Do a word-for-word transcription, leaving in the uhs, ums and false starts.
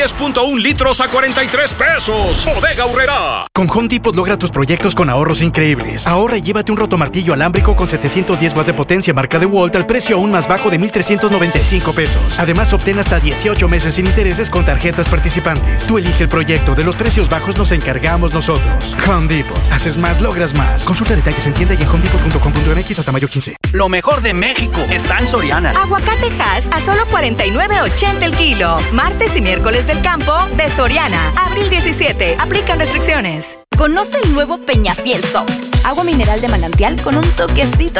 diez punto uno litros a cuarenta y tres pesos. Bodega Aurrerá. Con Home Depot logra tus proyectos con ahorros increíbles. Ahorra y llévate un rotomartillo alámbrico con setecientos diez watts de potencia marca DeWalt al precio aún más bajo de mil trescientos noventa y cinco pesos. Además, obtén hasta dieciocho meses sin intereses con tarjetas participantes. Tú elige el proyecto. De los precios bajos nos encargamos nosotros. Home Depot. Haces más, logras más. Consulta detalles en tienda y en home depot punto com punto m x hasta mayo quince. Lo mejor de México está en Soriana. Aguacate Hass a solo cuarenta y nueve ochenta el kilo. Martes y miércoles del campo de Soriana. Abril diecisiete. Aplican restricciones. Conoce el nuevo Peñafiel Soft. Agua mineral de manantial con un toquecito